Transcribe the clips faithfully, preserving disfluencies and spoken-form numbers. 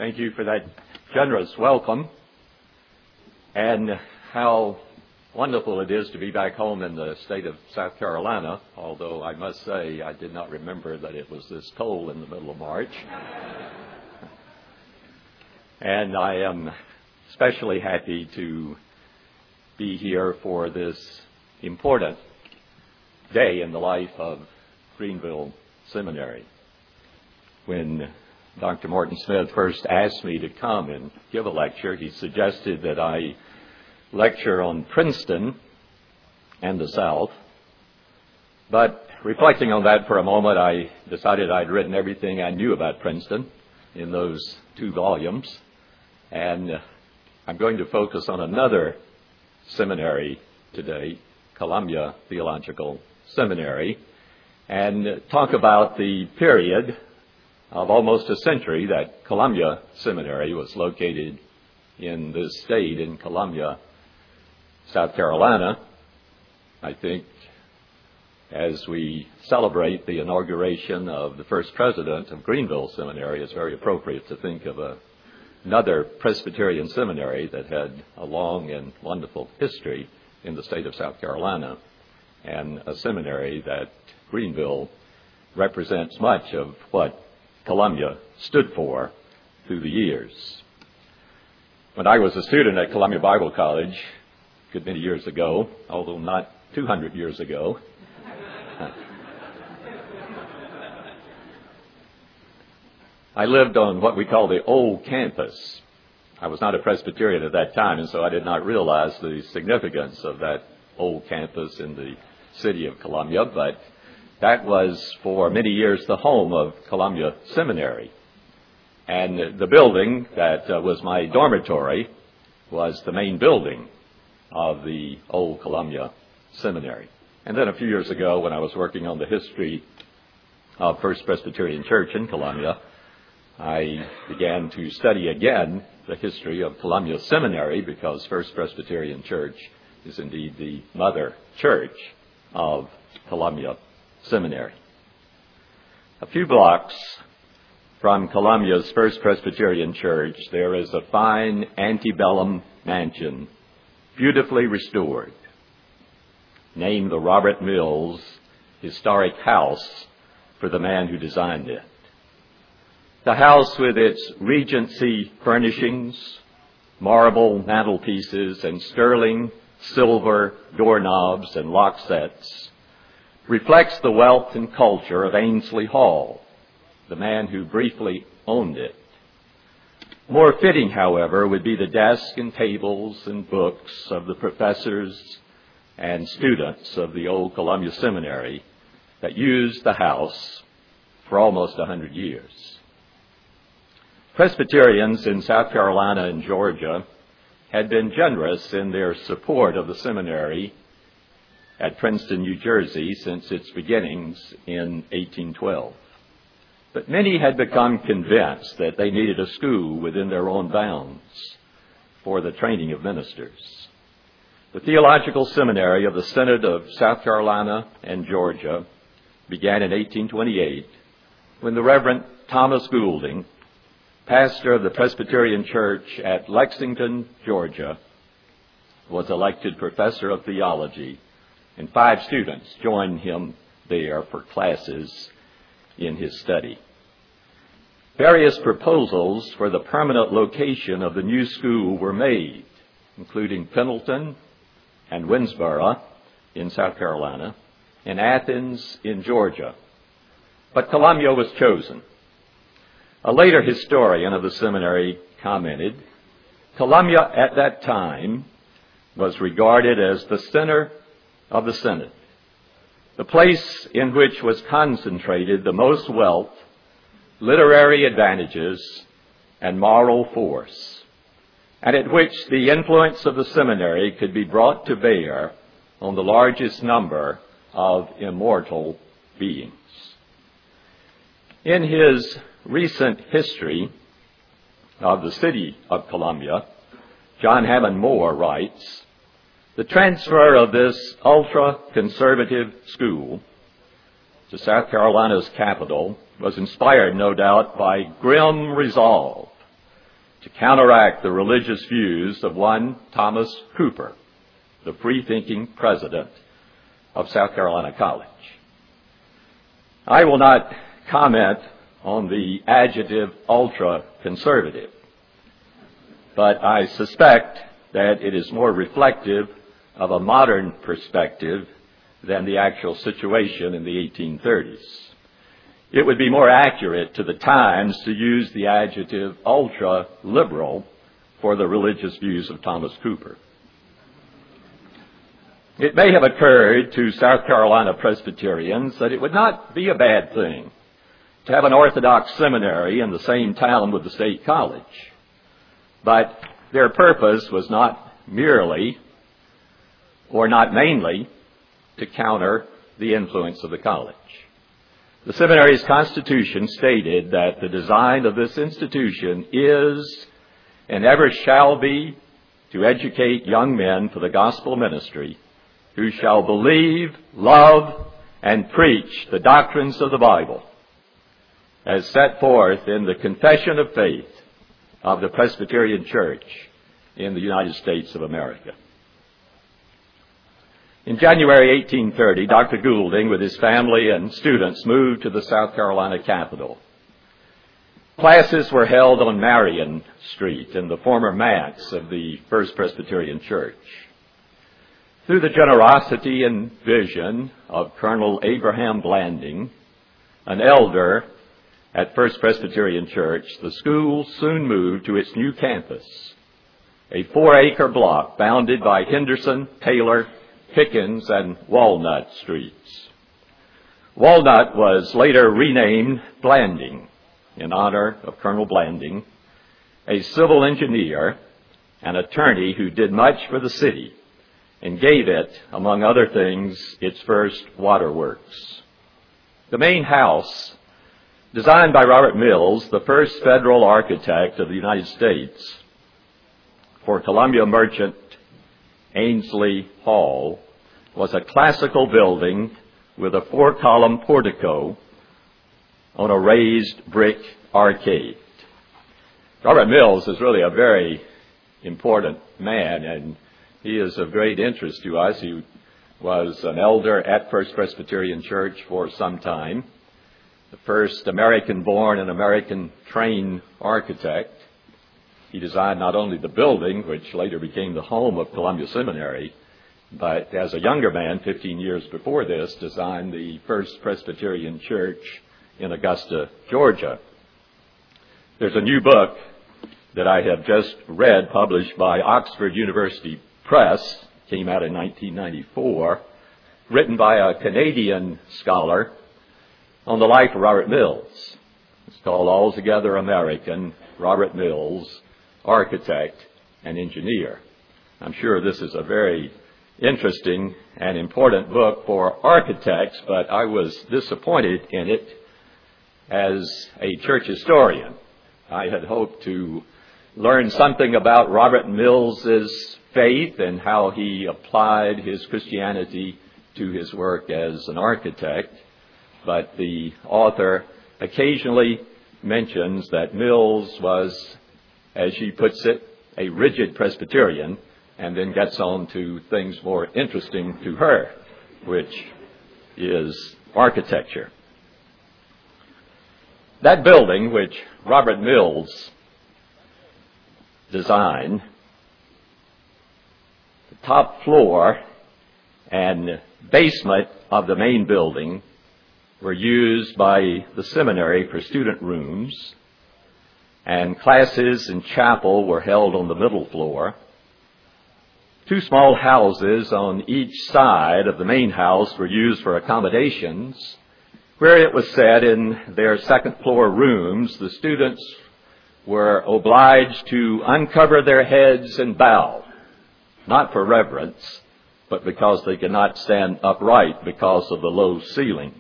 Thank you for that generous welcome. And how wonderful it is to be back home in the state of South Carolina, although I must say I did not remember that it was this cold in the middle of March. And I am especially happy to be here for this important day in the life of Greenville Seminary. When Doctor Morton Smith first asked me to come and give a lecture, he suggested that I lecture on Princeton and the South. But reflecting on that for a moment, I decided I'd written everything I knew about Princeton in those two volumes. And I'm going to focus on another seminary today, Columbia Theological Seminary, and talk about the period of almost a century that Columbia Seminary was located in this state, in Columbia, South Carolina. I think as we celebrate the inauguration of the first president of Greenville Seminary, it's very appropriate to think of a, another Presbyterian seminary that had a long and wonderful history in the state of South Carolina, and a seminary that Greenville represents much of what Columbia stood for through the years. When I was a student at Columbia Bible College, a good many years ago, although not two hundred years ago, I lived on what we call the old campus. I was not a Presbyterian at that time, and so I did not realize the significance of that old campus in the city of Columbia, but that was for many years the home of Columbia Seminary. And the building that uh, was my dormitory was the main building of the old Columbia Seminary. And then a few years ago, when I was working on the history of First Presbyterian Church in Columbia, I began to study again the history of Columbia Seminary, because First Presbyterian Church is indeed the mother church of Columbia Seminary. A few blocks from Columbia's First Presbyterian Church, there is a fine antebellum mansion, beautifully restored, named the Robert Mills Historic House for the man who designed it. The house, with its Regency furnishings, marble mantelpieces, and sterling silver doorknobs and lock sets, reflects the wealth and culture of Ainsley Hall, the man who briefly owned it. More fitting, however, would be the desks and tables and books of the professors and students of the old Columbia Seminary that used the house for almost a hundred years. Presbyterians in South Carolina and Georgia had been generous in their support of the seminary at Princeton, New Jersey, since its beginnings in eighteen twelve. But many had become convinced that they needed a school within their own bounds for the training of ministers. The Theological Seminary of the Synod of South Carolina and Georgia began in eighteen twenty-eight, when the Reverend Thomas Goulding, pastor of the Presbyterian Church at Lexington, Georgia, was elected professor of theology, and five students joined him there for classes in his study. Various proposals for the permanent location of the new school were made, including Pendleton and Winnsboro in South Carolina and Athens in Georgia. But Columbia was chosen. A later historian of the seminary commented, Columbia at that time was regarded as the center of the Synod, the place in which was concentrated the most wealth, literary advantages, and moral force, and at which the influence of the seminary could be brought to bear on the largest number of immortal beings. In his recent history of the city of Columbia, John Hammond Moore writes, the transfer of this ultra-conservative school to South Carolina's capital was inspired, no doubt, by grim resolve to counteract the religious views of one Thomas Cooper, the free-thinking president of South Carolina College. I will not comment on the adjective ultra-conservative, but I suspect that it is more reflective of a modern perspective than the actual situation in the eighteen thirties. It would be more accurate to the times to use the adjective ultra-liberal for the religious views of Thomas Cooper. It may have occurred to South Carolina Presbyterians that it would not be a bad thing to have an Orthodox seminary in the same town with the state college. But their purpose was not merely, or not mainly, to counter the influence of the college. The seminary's constitution stated that the design of this institution is and ever shall be to educate young men for the gospel ministry who shall believe, love, and preach the doctrines of the Bible as set forth in the Confession of Faith of the Presbyterian Church in the United States of America. In January eighteen thirty, Doctor Goulding, with his family and students, moved to the South Carolina capital. Classes were held on Marion Street in the former manse of the First Presbyterian Church. Through the generosity and vision of Colonel Abraham Blanding, an elder at First Presbyterian Church, the school soon moved to its new campus, a four-acre block bounded by Henderson, Taylor, Pickens, and Walnut Streets. Walnut was later renamed Blanding in honor of Colonel Blanding, a civil engineer and attorney who did much for the city and gave it, among other things, its first waterworks. The main house, designed by Robert Mills, the first federal architect of the United States, for Columbia Merchant Ainsley Hall, was a classical building with a four-column portico on a raised brick arcade. Robert Mills is really a very important man, and he is of great interest to us. He was an elder at First Presbyterian Church for some time, the first American-born and American-trained architect. He designed not only the building, which later became the home of Columbia Seminary, but as a younger man, fifteen years before this, designed the First Presbyterian Church in Augusta, Georgia. There's a new book that I have just read, published by Oxford University Press, came out in nineteen ninety-four, written by a Canadian scholar on the life of Robert Mills. It's called Altogether American, Robert Mills, Architect and Engineer. I'm sure this is a very interesting and important book for architects, but I was disappointed in it as a church historian. I had hoped to learn something about Robert Mills's faith and how he applied his Christianity to his work as an architect, but the author occasionally mentions that Mills was, as she puts it, a rigid Presbyterian, and then gets on to things more interesting to her, which is architecture. That building, which Robert Mills designed, the top floor and basement of the main building were used by the seminary for student rooms, and classes and chapel were held on the middle floor. Two small houses on each side of the main house were used for accommodations, where it was said in their second floor rooms the students were obliged to uncover their heads and bow, not for reverence, but because they could not stand upright because of the low ceilings.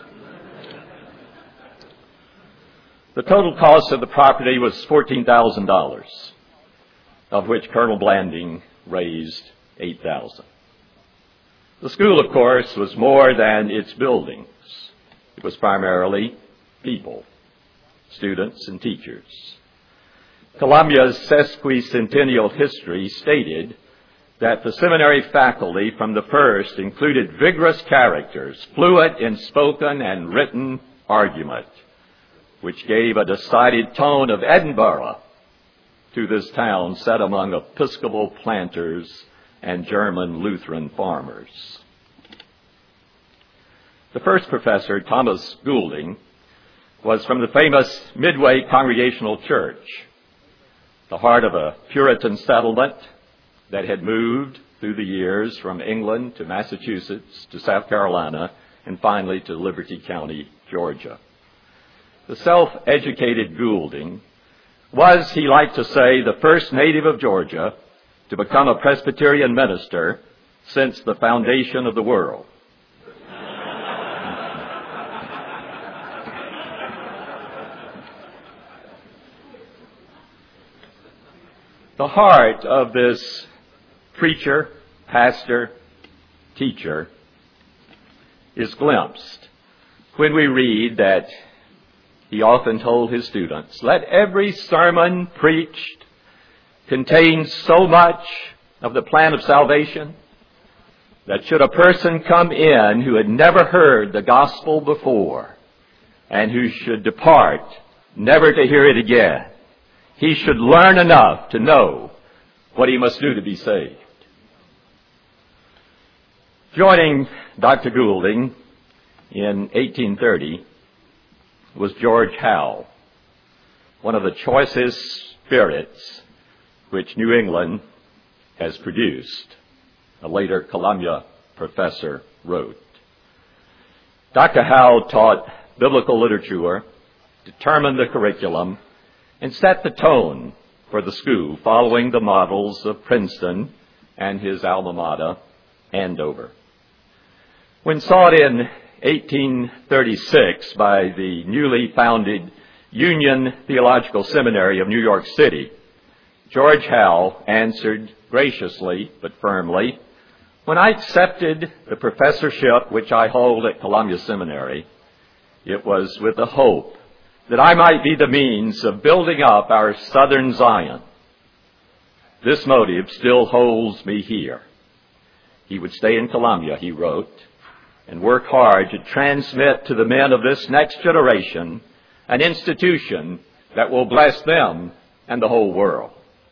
The total cost of the property was fourteen thousand dollars, of which Colonel Blanding raised eight thousand dollars. The school, of course, was more than its buildings. It was primarily people, students and teachers. Columbia's sesquicentennial history stated that the seminary faculty from the first included vigorous characters, fluent in spoken and written argument, which gave a decided tone of Edinburgh to this town set among Episcopal planters and German Lutheran farmers. The first professor, Thomas Goulding, was from the famous Midway Congregational Church, the heart of a Puritan settlement that had moved through the years from England to Massachusetts to South Carolina and finally to Liberty County, Georgia. The self-educated Goulding was, he liked to say, the first native of Georgia to become a Presbyterian minister since the foundation of the world. The heart of this preacher, pastor, teacher is glimpsed when we read that he often told his students, "Let every sermon preached contain so much of the plan of salvation that should a person come in who had never heard the gospel before and who should depart never to hear it again, he should learn enough to know what he must do to be saved." Joining Doctor Goulding in eighteen thirty was George Howe, one of the choicest spirits which New England has produced, a later Columbia professor wrote. Doctor Howe taught biblical literature, determined the curriculum, and set the tone for the school following the models of Princeton and his alma mater, Andover. When sought in eighteen thirty-six by the newly founded Union Theological Seminary of New York City, George Howe answered graciously but firmly, "When I accepted the professorship which I hold at Columbia Seminary, it was with the hope that I might be the means of building up our southern Zion. This motive still holds me here." He would stay in Columbia, he wrote, and work hard to transmit to the men of this next generation an institution that will bless them and the whole world.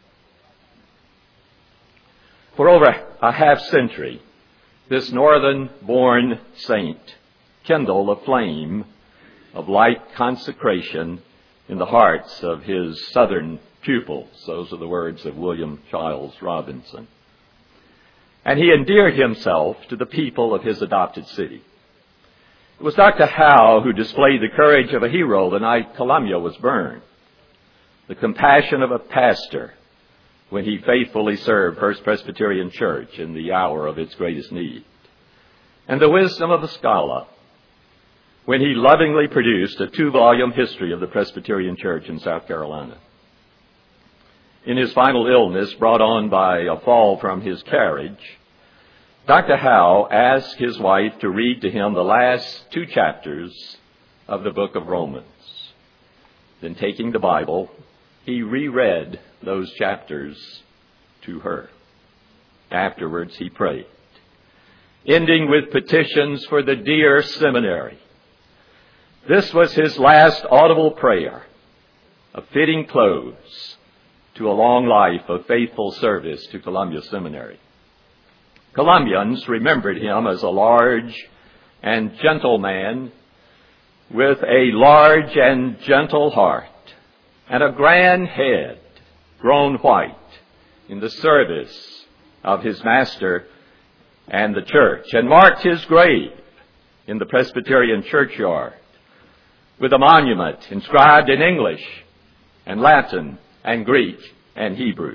For over a half century, this northern-born saint kindled a flame of light consecration in the hearts of his southern pupils. Those are the words of William Charles Robinson. And he endeared himself to the people of his adopted city. It was Doctor Howe who displayed the courage of a hero the night Columbia was burned, the compassion of a pastor when he faithfully served First Presbyterian Church in the hour of its greatest need, and the wisdom of a scholar when he lovingly produced a two-volume history of the Presbyterian Church in South Carolina. In his final illness, brought on by a fall from his carriage, Doctor Howe asked his wife to read to him the last two chapters of the book of Romans. Then, taking the Bible, he reread those chapters to her. Afterwards, he prayed, ending with petitions for the dear seminary. This was his last audible prayer, a fitting close to a long life of faithful service to Columbia Seminary. Columbians remembered him as a large and gentle man with a large and gentle heart and a grand head grown white in the service of his master and the church, and marked his grave in the Presbyterian churchyard with a monument inscribed in English and Latin and Greek and Hebrew.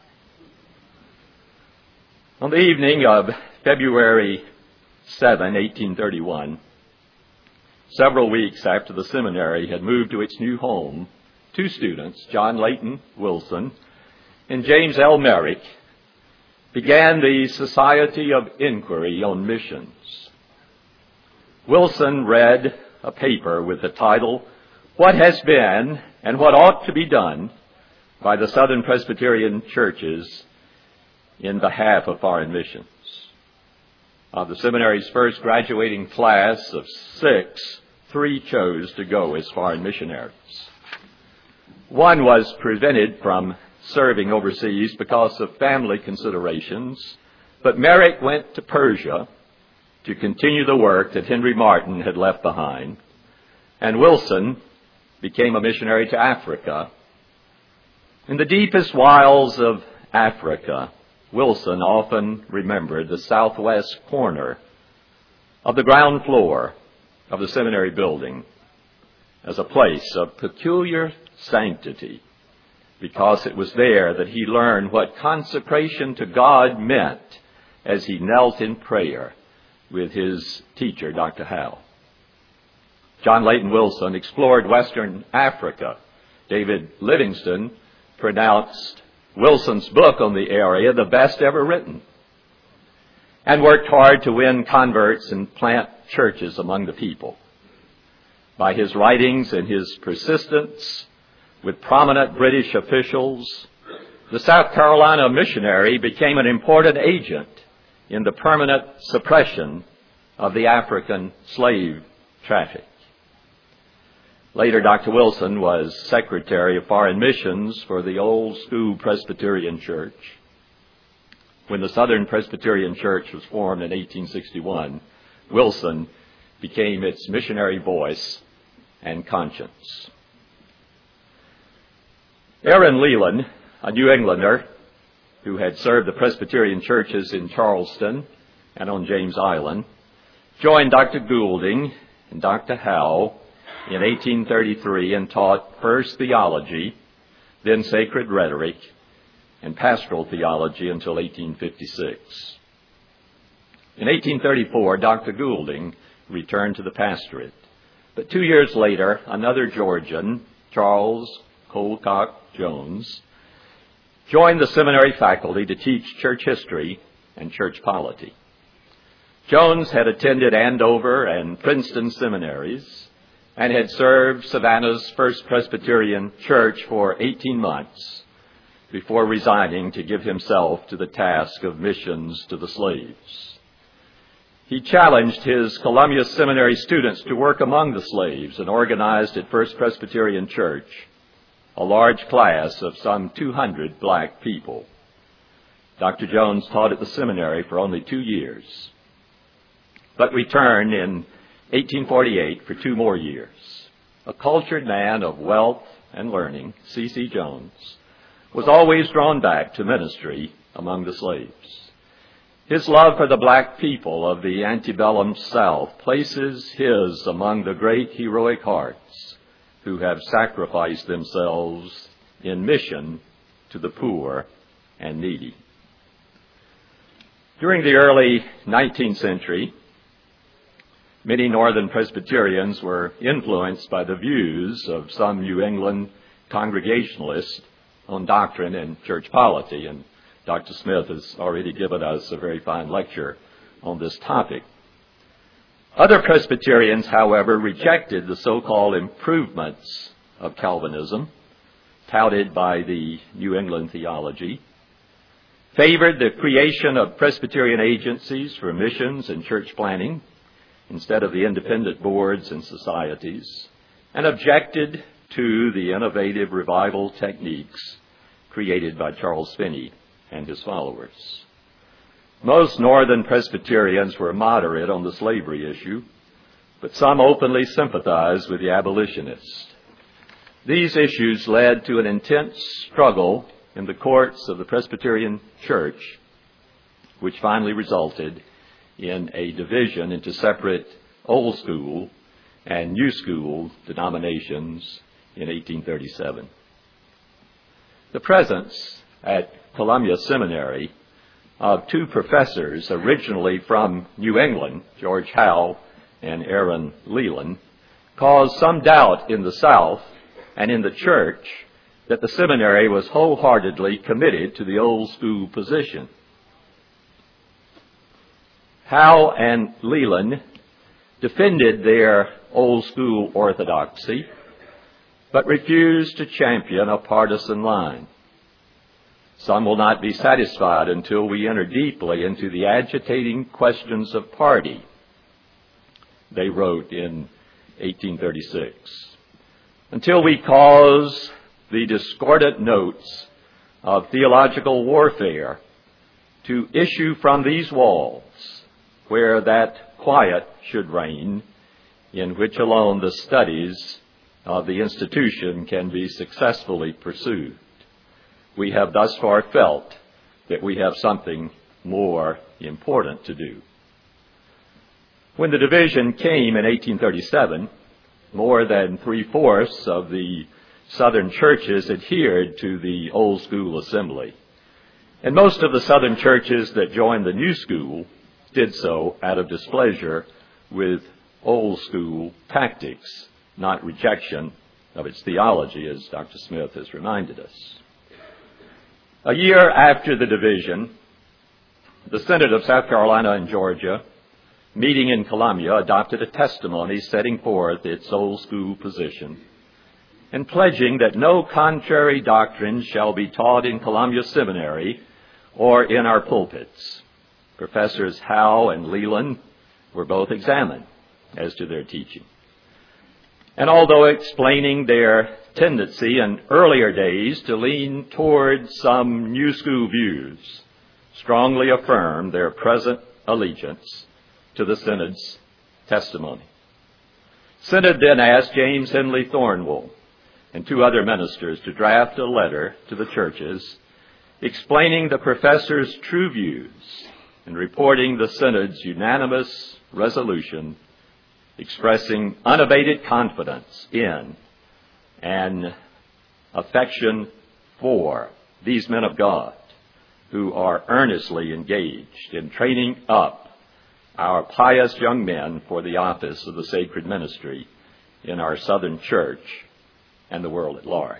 On the evening of February seventh, eighteen thirty-one, several weeks after the seminary had moved to its new home, two students, John Layton Wilson and James L. Merrick, began the Society of Inquiry on Missions. Wilson read a paper with the title, "What Has Been and What Ought to Be Done by the Southern Presbyterian churches in behalf of foreign missions. Of the seminary's first graduating class of six, three chose to go as foreign missionaries. One was prevented from serving overseas because of family considerations, but Merrick went to Persia to continue the work that Henry Martyn had left behind, and Wilson became a missionary to Africa. In the deepest wilds of Africa, Wilson often remembered the southwest corner of the ground floor of the seminary building as a place of peculiar sanctity, because it was there that he learned what consecration to God meant as he knelt in prayer with his teacher, Doctor Howe. John Layton Wilson explored Western Africa. David Livingstone pronounced Wilson's book on the area the best ever written, and worked hard to win converts and plant churches among the people. By his writings and his persistence with prominent British officials, the South Carolina missionary became an important agent in the permanent suppression of the African slave traffic. Later, Doctor Wilson was Secretary of Foreign Missions for the Old School Presbyterian Church. When the Southern Presbyterian Church was formed in eighteen sixty-one, Wilson became its missionary voice and conscience. Aaron Leland, a New Englander who had served the Presbyterian churches in Charleston and on James Island, joined Doctor Goulding and Doctor Howe in eighteen thirty-three and taught first theology, then sacred rhetoric, and pastoral theology until eighteen fifty-six. In eighteen thirty-four, Doctor Goulding returned to the pastorate. But two years later, another Georgian, Charles Colcock Jones, joined the seminary faculty to teach church history and church polity. Jones had attended Andover and Princeton seminaries and had served Savannah's First Presbyterian Church for eighteen months before resigning to give himself to the task of missions to the slaves. He challenged his Columbia Seminary students to work among the slaves and organized at First Presbyterian Church a large class of some two hundred black people. Doctor Jones taught at the seminary for only two years, but returned in eighteen forty-eight for two more years. A cultured man of wealth and learning, C C Jones was always drawn back to ministry among the slaves. His love for the black people of the antebellum South places his among the great heroic hearts who have sacrificed themselves in mission to the poor and needy. During the early nineteenth century, many Northern Presbyterians were influenced by the views of some New England Congregationalists on doctrine and church polity, and Doctor Smith has already given us a very fine lecture on this topic. Other Presbyterians, however, rejected the so-called improvements of Calvinism, touted by the New England theology, favored the creation of Presbyterian agencies for missions and church planning instead of the independent boards and societies, and objected to the innovative revival techniques created by Charles Finney and his followers. Most Northern Presbyterians were moderate on the slavery issue, but some openly sympathized with the abolitionists. These issues led to an intense struggle in the courts of the Presbyterian Church, which finally resulted in a division into separate Old School and New School denominations in eighteen thirty-seven. The presence at Columbia Seminary of two professors originally from New England, George Howe and Aaron Leland, caused some doubt in the South and in the church that the seminary was wholeheartedly committed to the Old School position. Howe and Leland defended their Old School orthodoxy but refuse to champion a partisan line. Some will not be satisfied until we enter deeply into the agitating questions of party, they wrote in eighteen thirty-six. Until we cause the discordant notes of theological warfare to issue from these walls, where that quiet should reign, in which alone the studies of the institution can be successfully pursued. We have thus far felt that we have something more important to do. When the division came in eighteen thirty-seven, more than three-fourths of the Southern churches adhered to the old school assembly. And most of the Southern churches that joined the new school did so out of displeasure with old school tactics, not rejection of its theology, as Doctor Smith has reminded us. A year after the division, the Synod of South Carolina and Georgia, meeting in Columbia, adopted a testimony setting forth its old school position and pledging that no contrary doctrine shall be taught in Columbia Seminary or in our pulpits. Professors Howe and Leland were both examined as to their teaching. And although explaining their tendency in earlier days to lean toward some new school views, strongly affirmed their present allegiance to the Synod's testimony. Synod then asked James Henley Thornwell and two other ministers to draft a letter to the churches explaining the professors' true views and reporting the Synod's unanimous resolution expressing unabated confidence in and affection for these men of God who are earnestly engaged in training up our pious young men for the office of the sacred ministry in our Southern church and the world at large.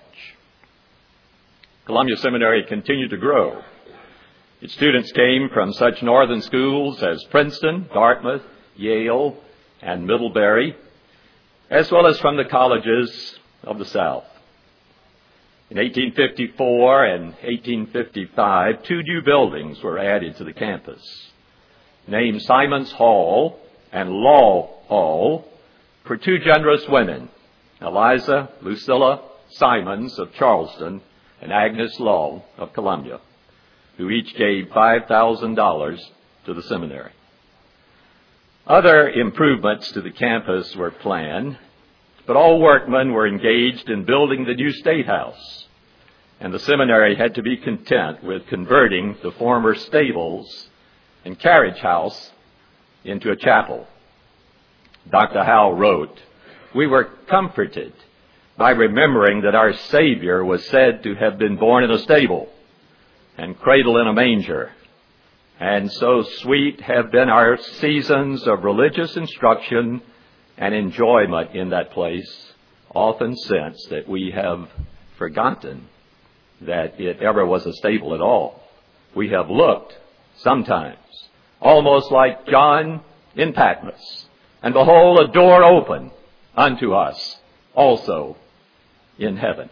Columbia Seminary continued to grow. Its students came from such northern schools as Princeton, Dartmouth, Yale, and Middlebury, as well as from the colleges of the South. In eighteen fifty-four and eighteen fifty-five, two new buildings were added to the campus, named Simon's Hall and Law Hall, for two generous women, Eliza Lucilla Simons of Charleston and Agnes Law of Columbia, who each gave five thousand dollars to the seminary. Other improvements to the campus were planned, but all workmen were engaged in building the new State House, and the seminary had to be content with converting the former stables and carriage house into a chapel. Doctor Howe wrote, "We were comforted by remembering that our Savior was said to have been born in a stable and cradled in a manger. And so sweet have been our seasons of religious instruction and enjoyment in that place, often since that we have forgotten that it ever was a stable at all. We have looked sometimes almost like John in Patmos, and behold, a door open unto us also in heaven."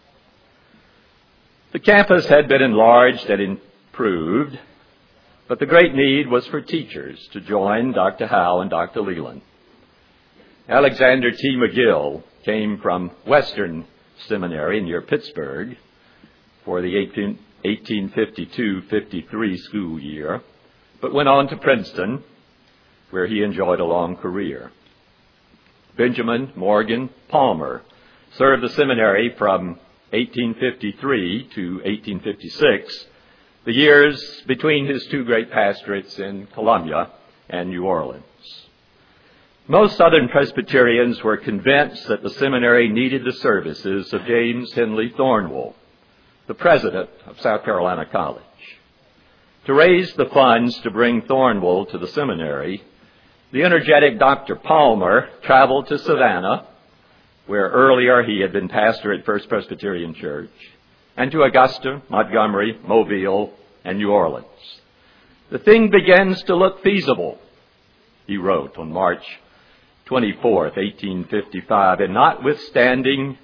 The campus had been enlarged and improved, but the great need was for teachers to join Doctor Howe and Doctor Leland. Alexander T. McGill came from Western Seminary near Pittsburgh for the eighteen fifty-two fifty-three school year, but went on to Princeton, where he enjoyed a long career. Benjamin Morgan Palmer served the seminary from eighteen fifty-three to eighteen fifty-six, the years between his two great pastorates in Columbia and New Orleans. Most Southern Presbyterians were convinced that the seminary needed the services of James Henley Thornwell, the president of South Carolina College. To raise the funds to bring Thornwell to the seminary, the energetic Doctor Palmer traveled to Savannah, where earlier he had been pastor at First Presbyterian Church, and to Augusta, Montgomery, Mobile, and New Orleans. "The thing begins to look feasible," he wrote on March twenty-fourth, eighteen fifty-five, "and notwithstanding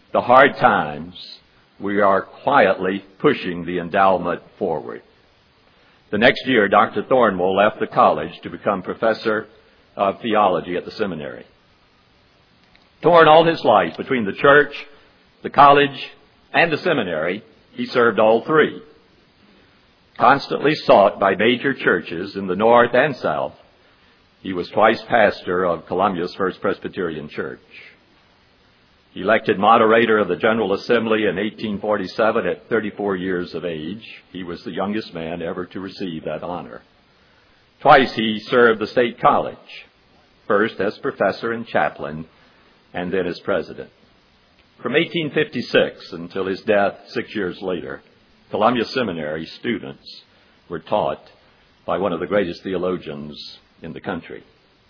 the hard times, we are quietly pushing the endowment forward. The next year, Doctor Thornwell left the college to become professor of theology at the seminary. Torn all his life between the church, the college, and the seminary, he served all three. Constantly sought by major churches in the North and South, he was twice pastor of Columbia's First Presbyterian Church. Elected moderator of the General Assembly in eighteen forty-seven at thirty-four years of age, he was the youngest man ever to receive that honor. Twice he served the State College, first as professor and chaplain, and then as president. From eighteen fifty-six until his death six years later, Columbia Seminary students were taught by one of the greatest theologians in the country.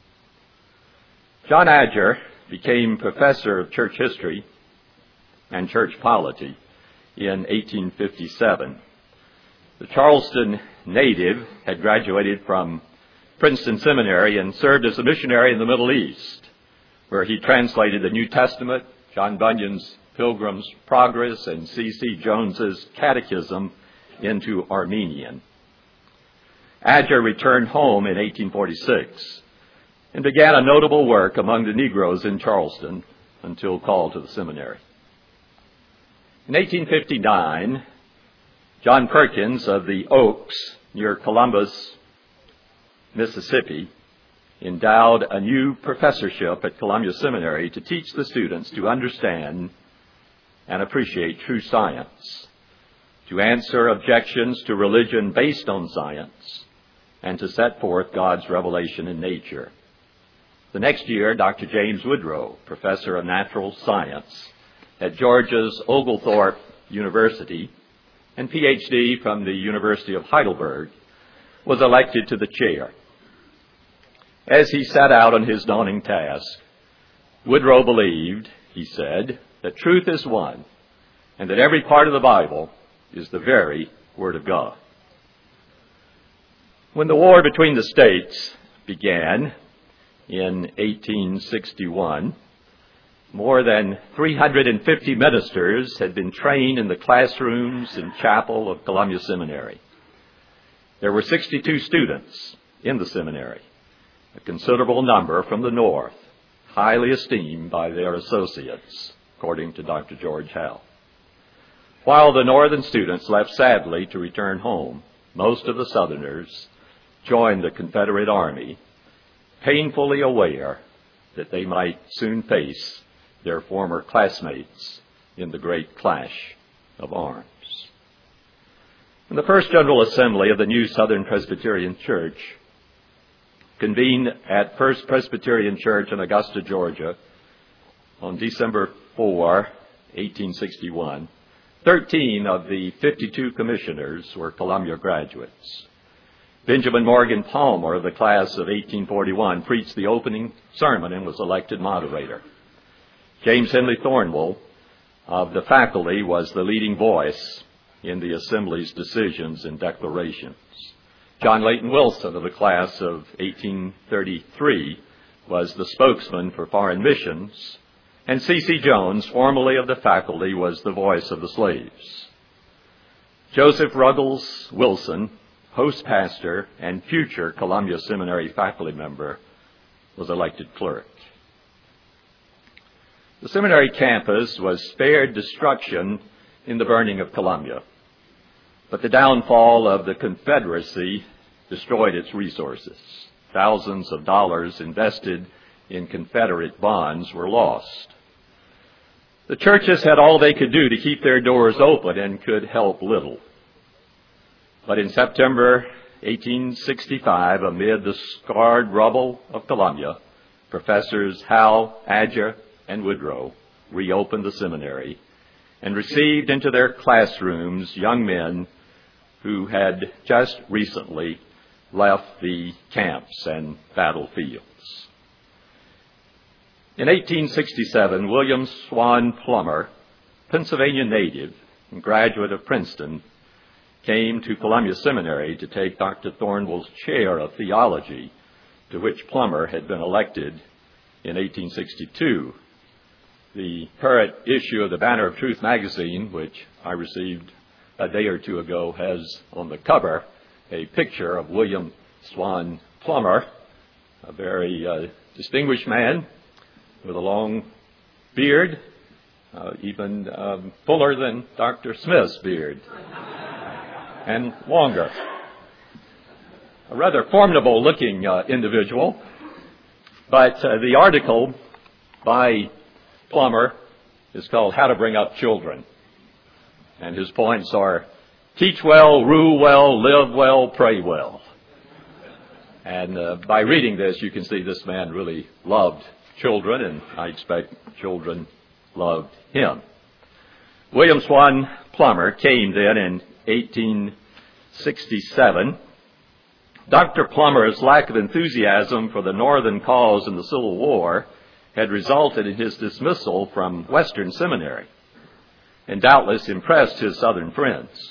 John Adger became professor of church history and church polity in eighteen fifty-seven. The Charleston native had graduated from Princeton Seminary and served as a missionary in the Middle East, where he translated the New Testament, John Bunyan's Pilgrim's Progress, and C C Jones's Catechism into Armenian. Adger returned home in eighteen forty-six and began a notable work among the Negroes in Charleston until called to the seminary. In eighteen fifty-nine, John Perkins of the Oaks near Columbus, Mississippi, endowed a new professorship at Columbia Seminary to teach the students to understand and appreciate true science, to answer objections to religion based on science, and to set forth God's revelation in nature. The next year, Doctor James Woodrow, professor of natural science at Georgia's Oglethorpe University and P H D from the University of Heidelberg, was elected to the chair. As he set out on his daunting task, Woodrow believed, he said, that truth is one, and that every part of the Bible is the very Word of God. When the war between the states began in eighteen sixty-one, more than three hundred fifty ministers had been trained in the classrooms and chapel of Columbia Seminary. There were sixty-two students in the seminary, a considerable number from the North, highly esteemed by their associates, according to Doctor George Howe. While the Northern students left sadly to return home, most of the Southerners joined the Confederate Army, painfully aware that they might soon face their former classmates in the great clash of arms. In the First General Assembly of the new Southern Presbyterian Church, convened at First Presbyterian Church in Augusta, Georgia, on December fourth, eighteen sixty-one, thirteen of the fifty-two commissioners were Columbia graduates. Benjamin Morgan Palmer of the class of eighteen forty-one preached the opening sermon and was elected moderator. James Henley Thornwell of the faculty was the leading voice in the Assembly's decisions and declarations. John Layton Wilson of the class of eighteen thirty-three was the spokesman for foreign missions, and C C Jones, formerly of the faculty, was the voice of the slaves. Joseph Ruggles Wilson, host pastor and future Columbia Seminary faculty member, was elected clerk. The seminary campus was spared destruction in the burning of Columbia, but the downfall of the Confederacy destroyed its resources. Thousands of dollars invested in Confederate bonds were lost. The churches had all they could do to keep their doors open and could help little. But in September eighteen sixty-five, amid the scarred rubble of Columbia, Professors Howe, Adger, and Woodrow reopened the seminary and received into their classrooms young men who had just recently left the camps and battlefields. In eighteen sixty-seven, William Swan Plummer, Pennsylvania native and graduate of Princeton, came to Columbia Seminary to take Doctor Thornwell's chair of theology, to which Plummer had been elected in eighteen sixty-two. The current issue of the Banner of Truth magazine, which I received a day or two ago, has on the cover a picture of William Swan Plummer, a very uh, distinguished man with a long beard, uh, even um, fuller than Doctor Smith's beard, and longer. A rather formidable-looking uh, individual, but uh, the article by Plummer is called How to Bring Up Children, and his points are: teach well, rule well, live well, pray well. And uh, by reading this, you can see this man really loved children, and I expect children loved him. William Swan Plummer came then in eighteen sixty-seven. Doctor Plummer's lack of enthusiasm for the Northern cause in the Civil War had resulted in his dismissal from Western Seminary, and doubtless impressed his Southern friends.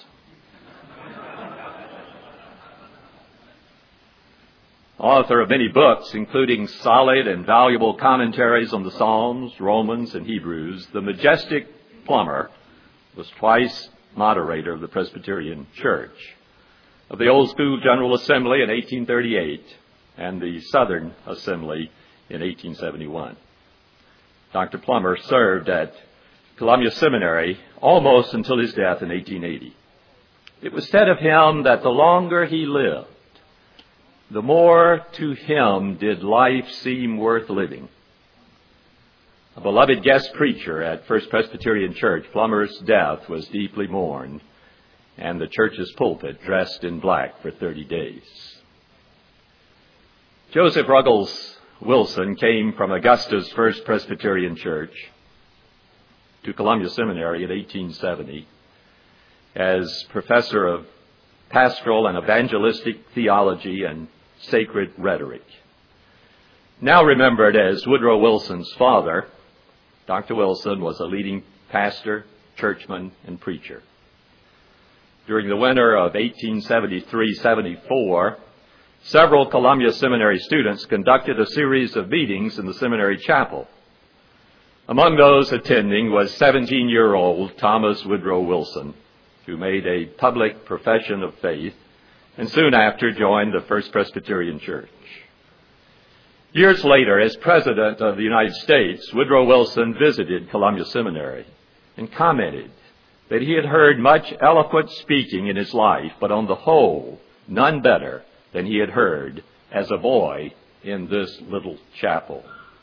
Author of many books, including solid and valuable commentaries on the Psalms, Romans, and Hebrews, the majestic Plummer was twice moderator of the Presbyterian Church, of the Old School General Assembly in eighteen thirty-eight, and the Southern Assembly in eighteen seventy-one. Doctor Plummer served at Columbia Seminary almost until his death in eighteen eighty. It was said of him that the longer he lived, the more to him did life seem worth living. A beloved guest preacher at First Presbyterian Church, Plummer's death was deeply mourned, and the church's pulpit dressed in black for thirty days. Joseph Ruggles Wilson came from Augusta's First Presbyterian Church to Columbia Seminary in eighteen seventy as professor of pastoral and evangelistic theology and sacred rhetoric. Now remembered as Woodrow Wilson's father, Doctor Wilson was a leading pastor, churchman, and preacher. During the winter of eighteen seventy-three seventy-four, several Columbia Seminary students conducted a series of meetings in the seminary chapel. Among those attending was seventeen-year-old Thomas Woodrow Wilson, who made a public profession of faith and soon after joined the First Presbyterian Church. Years later, as President of the United States, Woodrow Wilson visited Columbia Seminary and commented that he had heard much eloquent speaking in his life, but on the whole, none better than he had heard as a boy in this little chapel.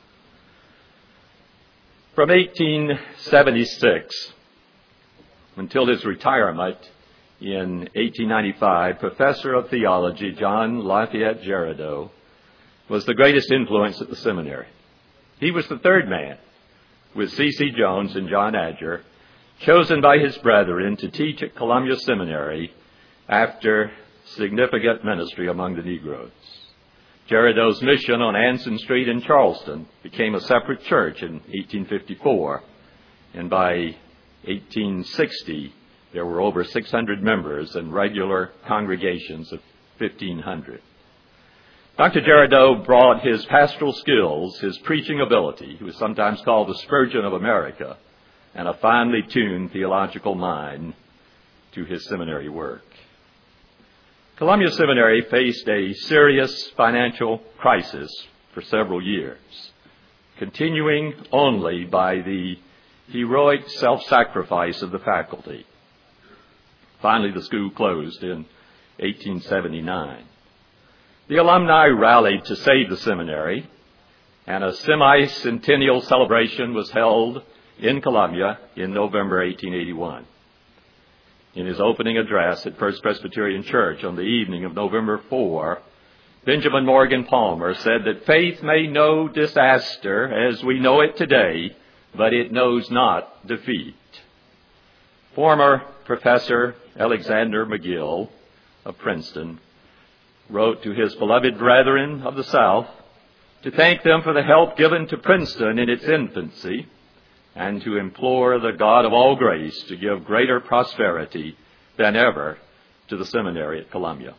From eighteen seventy-six until his retirement in eighteen ninety-five, Professor of Theology John Lafayette Jerideau was the greatest influence at the seminary. He was the third man, with C C Jones and John Adger, chosen by his brethren to teach at Columbia Seminary after significant ministry among the Negroes. Jerideau's mission on Anson Street in Charleston became a separate church in eighteen fifty-four, and by eighteen sixty, there were over six hundred members and regular congregations of fifteen hundred. Doctor Jerideau brought his pastoral skills, his preaching ability, he was sometimes called the Spurgeon of America, and a finely tuned theological mind to his seminary work. Columbia Seminary faced a serious financial crisis for several years, continuing only by the heroic self-sacrifice of the faculty. Finally, the school closed in eighteen seventy-nine. The alumni rallied to save the seminary, and a semi-centennial celebration was held in Columbia in November eighteen eighty-one. In his opening address at First Presbyterian Church on the evening of November fourth, Benjamin Morgan Palmer said that faith may know disaster as we know it today, but it knows not defeat. Former Professor Alexander McGill of Princeton wrote to his beloved brethren of the South to thank them for the help given to Princeton in its infancy and to implore the God of all grace to give greater prosperity than ever to the seminary at Columbia.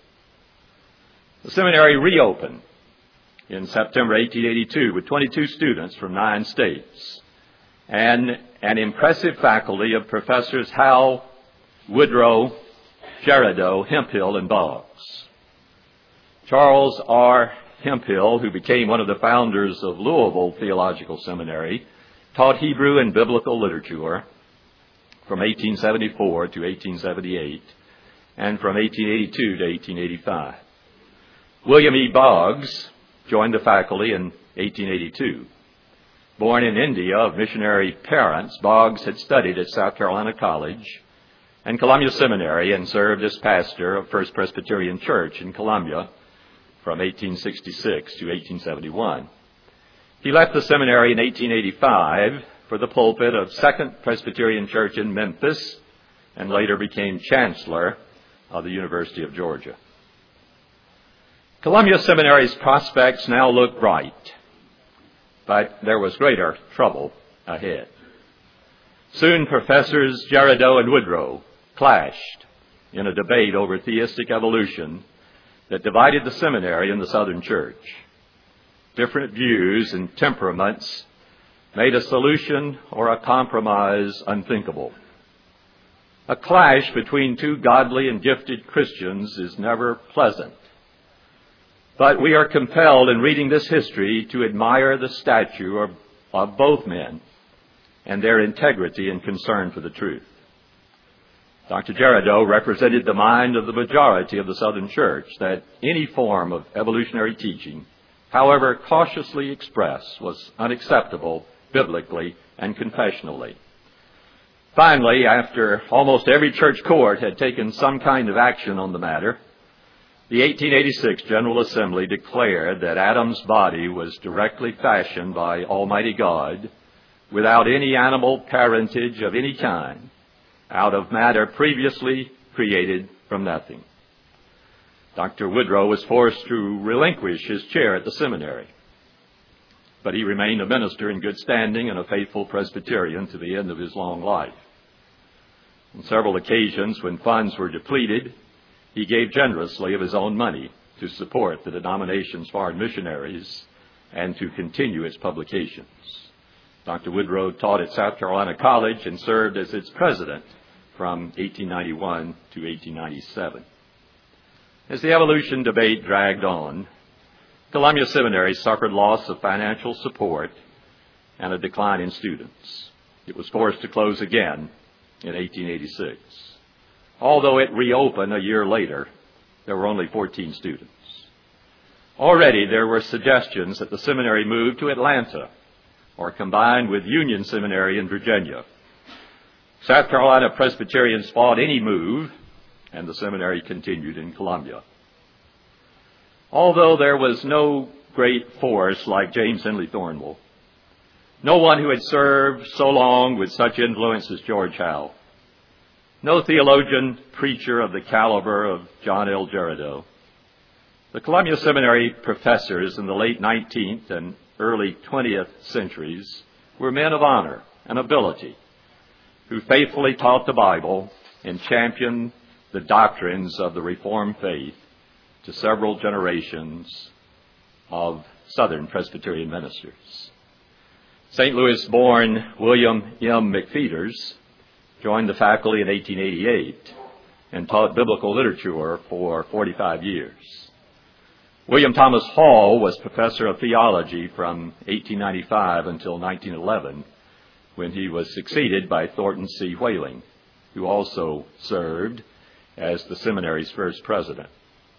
The seminary reopened in September eighteen eighty-two with twenty-two students from nine states. and an impressive faculty of Professors Howe, Woodrow, Jerideau, Hemphill, and Boggs. Charles R. Hemphill, who became one of the founders of Louisville Theological Seminary, taught Hebrew and biblical literature from eighteen seventy-four to eighteen seventy-eight and from eighteen eighty-two to eighteen eighty-five. William E. Boggs joined the faculty in eighteen eighty-two. Born in India of missionary parents, Boggs had studied at South Carolina College and Columbia Seminary and served as pastor of First Presbyterian Church in Columbia from eighteen sixty-six to eighteen seventy-one. He left the seminary in eighteen eighty-five for the pulpit of Second Presbyterian Church in Memphis and later became chancellor of the University of Georgia. Columbia Seminary's prospects now look bright, but there was greater trouble ahead. Soon Professors Jerideau and Woodrow clashed in a debate over theistic evolution that divided the seminary and the Southern Church. Different views and temperaments made a solution or a compromise unthinkable. A clash between two godly and gifted Christians is never pleasant. But we are compelled in reading this history to admire the stature of, of both men and their integrity and concern for the truth. Doctor Jerideau represented the mind of the majority of the Southern Church that any form of evolutionary teaching, however cautiously expressed, was unacceptable biblically and confessionally. Finally, after almost every church court had taken some kind of action on the matter, the eighteen eighty-six General Assembly declared that Adam's body was directly fashioned by Almighty God without any animal parentage of any kind, out of matter previously created from nothing. Doctor Woodrow was forced to relinquish his chair at the seminary, but he remained a minister in good standing and a faithful Presbyterian to the end of his long life. On several occasions when funds were depleted, he gave generously of his own money to support the denomination's foreign missionaries and to continue its publications. Doctor Woodrow taught at South Carolina College and served as its president from eighteen ninety-one to eighteen ninety-seven. As the evolution debate dragged on, Columbia Seminary suffered loss of financial support and a decline in students. It was forced to close again in eighteen eighty-six. Although it reopened a year later, there were only fourteen students. Already there were suggestions that the seminary move to Atlanta or combine with Union Seminary in Virginia. South Carolina Presbyterians fought any move, and the seminary continued in Columbia. Although there was no great force like James Henley Thornwell, no one who had served so long with such influence as George Howe, no theologian preacher of the caliber of John L. Jerideau, the Columbia Seminary professors in the late nineteenth and early twentieth centuries were men of honor and ability who faithfully taught the Bible and championed the doctrines of the Reformed faith to several generations of Southern Presbyterian ministers. Saint Louis-born William M. McPheeters joined the faculty in eighteen eighty-eight and taught biblical literature for forty-five years. William Thomas Hall was professor of theology from eighteen ninety-five until nineteen eleven, when he was succeeded by Thornton C. Whaling, who also served as the seminary's first president.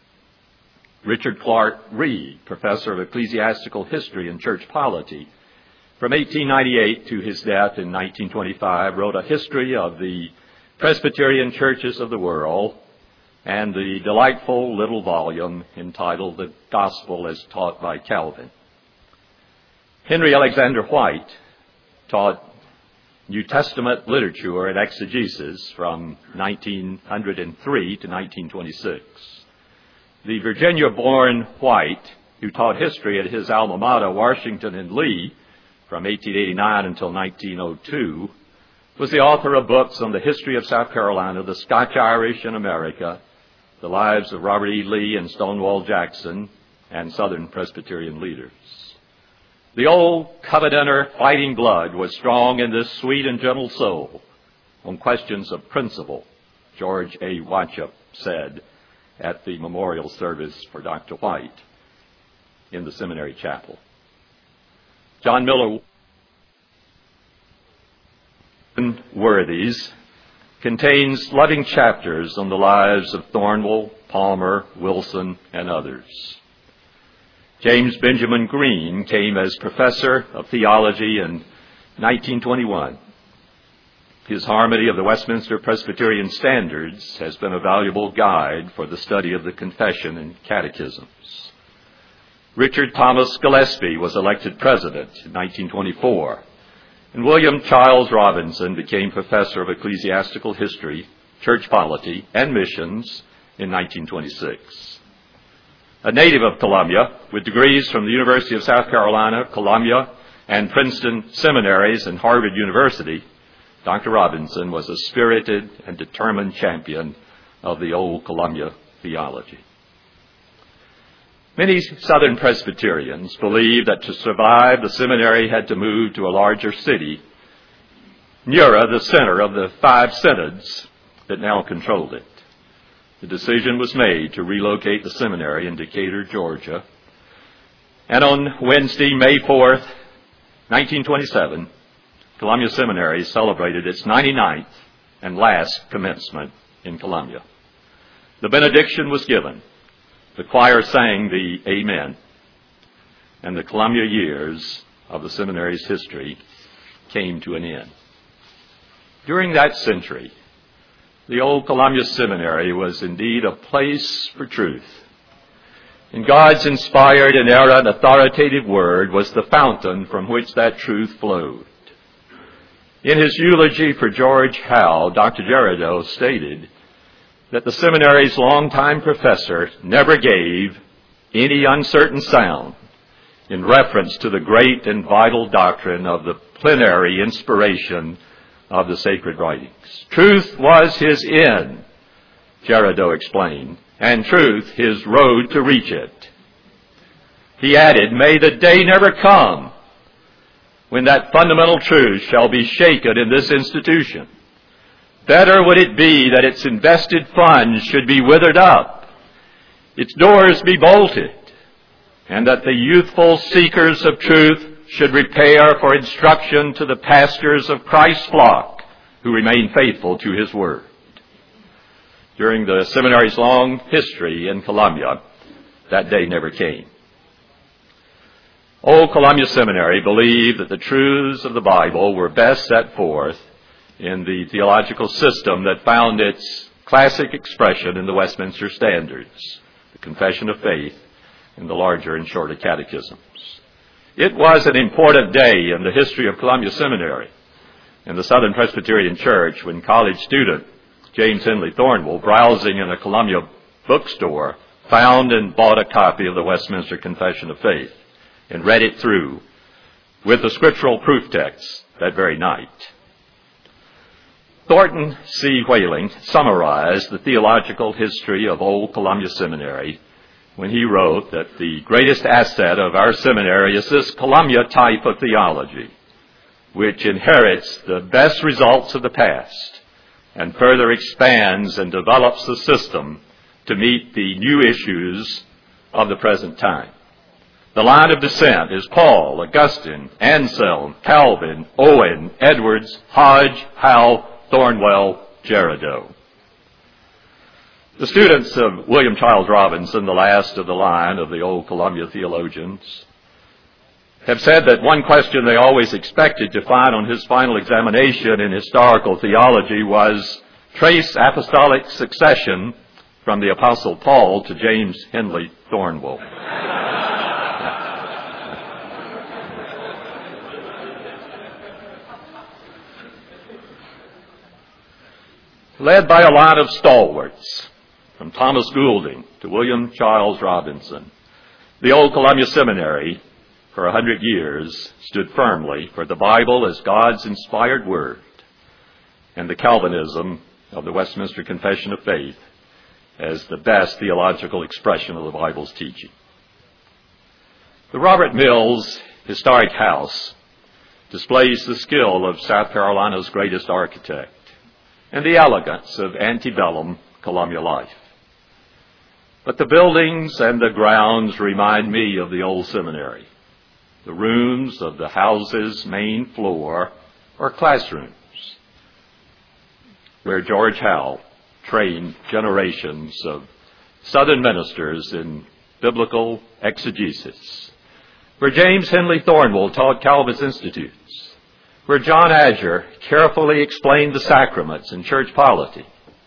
Richard Clark Reed, professor of ecclesiastical history and church polity, from eighteen ninety-eight to his death in nineteen twenty-five, wrote a history of the Presbyterian churches of the world and the delightful little volume entitled The Gospel as Taught by Calvin. Henry Alexander White taught New Testament literature and exegesis from nineteen oh three to nineteen twenty-six. The Virginia-born White, who taught history at his alma mater, Washington and Lee, from eighteen eighty-nine until nineteen oh two, was the author of books on the history of South Carolina, the Scotch-Irish in America, the lives of Robert E. Lee and Stonewall Jackson, and Southern Presbyterian leaders. The old Covenanter fighting blood was strong in this sweet and gentle soul. On questions of principle, George A. Watchup said at the memorial service for Doctor White in the seminary chapel. John Miller Worthies contains loving chapters on the lives of Thornwell, Palmer, Wilson, and others. James Benjamin Green came as professor of theology in nineteen twenty-one. His Harmony of the Westminster Presbyterian Standards has been a valuable guide for the study of the Confession and Catechisms. Richard Thomas Gillespie was elected president in nineteen twenty-four, and William Charles Robinson became professor of ecclesiastical history, church polity, and missions in nineteen twenty-six. A native of Columbia, with degrees from the University of South Carolina, Columbia, and Princeton seminaries and Harvard University, Doctor Robinson was a spirited and determined champion of the old Columbia theology. Many Southern Presbyterians believed that to survive, the seminary had to move to a larger city nearer the center of the five synods that now controlled it. The decision was made to relocate the seminary in Decatur, Georgia. And on Wednesday, May fourth, nineteen twenty-seven, Columbia Seminary celebrated its ninety-ninth and last commencement in Columbia. The benediction was given. The choir sang the Amen. And the Columbia years of the seminary's history came to an end. During that century, the old Columbia Seminary was indeed a place for truth. And God's inspired, inerrant, authoritative word was the fountain from which that truth flowed. In his eulogy for George Howe, Doctor Jerideau stated that the seminary's longtime professor never gave any uncertain sound in reference to the great and vital doctrine of the plenary inspiration of the sacred writings. Truth was his end, Jerideau explained, and truth his road to reach it. He added, may the day never come when that fundamental truth shall be shaken in this institution. Better would it be that its invested funds should be withered up, its doors be bolted, and that the youthful seekers of truth should repair for instruction to the pastors of Christ's flock who remain faithful to his word. During the seminary's long history in Columbia, that day never came. Old Columbia Seminary believed that the truths of the Bible were best set forth in the theological system that found its classic expression in the Westminster Standards, the Confession of Faith, and the larger and shorter catechisms. It was an important day in the history of Columbia Seminary and the Southern Presbyterian Church when college student James Henley Thornwell, browsing in a Columbia bookstore, found and bought a copy of the Westminster Confession of Faith and read it through with the scriptural proof text that very night. Thornton C. Whaling summarized the theological history of Old Columbia Seminary when he wrote that the greatest asset of our seminary is this Columbia type of theology, which inherits the best results of the past and further expands and develops the system to meet the new issues of the present time. The line of descent is Paul, Augustine, Anselm, Calvin, Owen, Edwards, Hodge, Howe, Thornwell, Jerideau. The students of William Charles Robinson, the last of the line of the old Columbia theologians, have said that one question they always expected to find on his final examination in historical theology was trace apostolic succession from the Apostle Paul to James Henley Thornwell. Led by a line of stalwarts, from Thomas Goulding to William Charles Robinson, the old Columbia Seminary for a hundred years stood firmly for the Bible as God's inspired word and the Calvinism of the Westminster Confession of Faith as the best theological expression of the Bible's teaching. The Robert Mills historic house displays the skill of South Carolina's greatest architect and the elegance of antebellum Columbia life. But the buildings and the grounds remind me of the old seminary. The rooms of the house's main floor are classrooms where George Howell trained generations of Southern ministers in biblical exegesis, where James Henley Thornwell taught Calvinist institutes, where John Azure carefully explained the sacraments and church polity,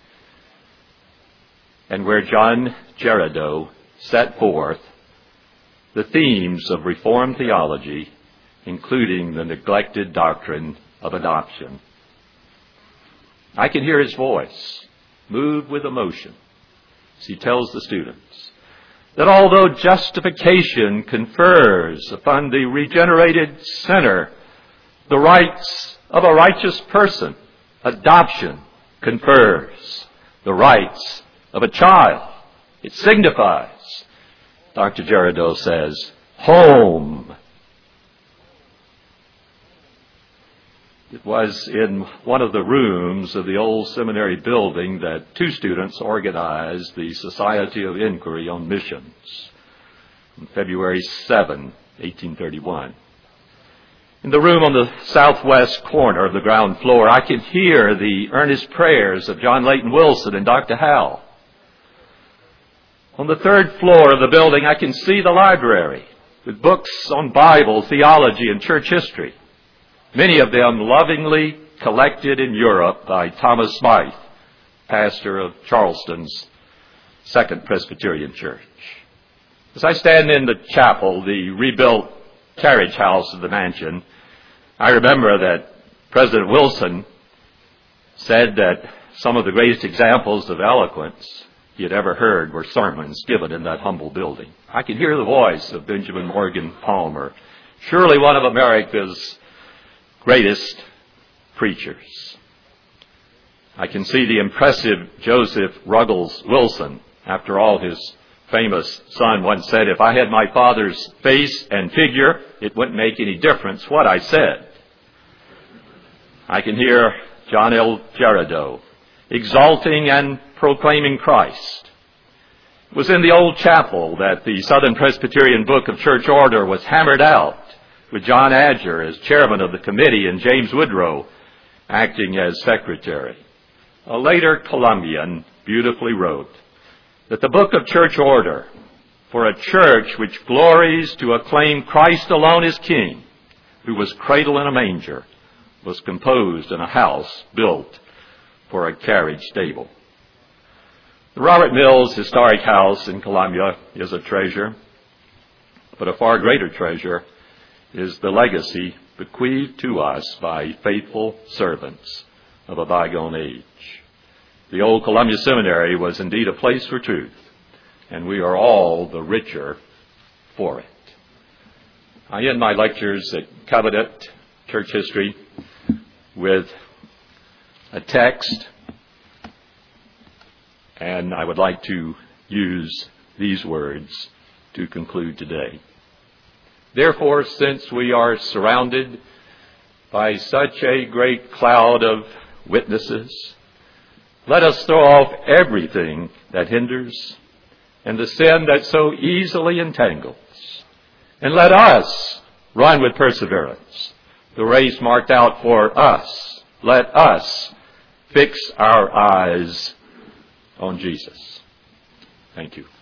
and where John Jerideau set forth the themes of Reformed theology, including the neglected doctrine of adoption. I can hear his voice move with emotion as he tells the students that although justification confers upon the regenerated sinner the rights of a righteous person, adoption confers the rights of a child. It signifies, Doctor Jerideau says, home. It was in one of the rooms of the old seminary building that two students organized the Society of Inquiry on Missions on February seventh, eighteen thirty-one. In the room on the southwest corner of the ground floor, I can hear the earnest prayers of John Layton Wilson and Doctor Howell. On the third floor of the building, I can see the library with books on Bible, theology, and church history, many of them lovingly collected in Europe by Thomas Smythe, pastor of Charleston's Second Presbyterian Church. As I stand in the chapel, the rebuilt carriage house of the mansion, I remember that President Wilson said that some of the greatest examples of eloquence he had ever heard were sermons given in that humble building. I can hear the voice of Benjamin Morgan Palmer, surely one of America's greatest preachers. I can see the impressive Joseph Ruggles Wilson. After all, his famous son once said, "If I had my father's face and figure, it wouldn't make any difference what I said." I can hear John L. Jerideau exalting and proclaiming Christ. It was in the old chapel that the Southern Presbyterian Book of Church Order was hammered out, with John Azure as chairman of the committee and James Woodrow acting as secretary. A later Columbian beautifully wrote that the Book of Church Order, for a church which glories to acclaim Christ alone as King, who was cradled in a manger, was composed in a house built for a carriage stable. The Robert Mills Historic House in Columbia is a treasure, but a far greater treasure is the legacy bequeathed to us by faithful servants of a bygone age. The old Columbia Seminary was indeed a place for truth, and we are all the richer for it. I end my lectures at Covenant Church History with a text, and I would like to use these words to conclude today. Therefore, since we are surrounded by such a great cloud of witnesses, let us throw off everything that hinders and the sin that so easily entangles, and let us run with perseverance the race marked out for us. Let us fix our eyes on Jesus. Thank you.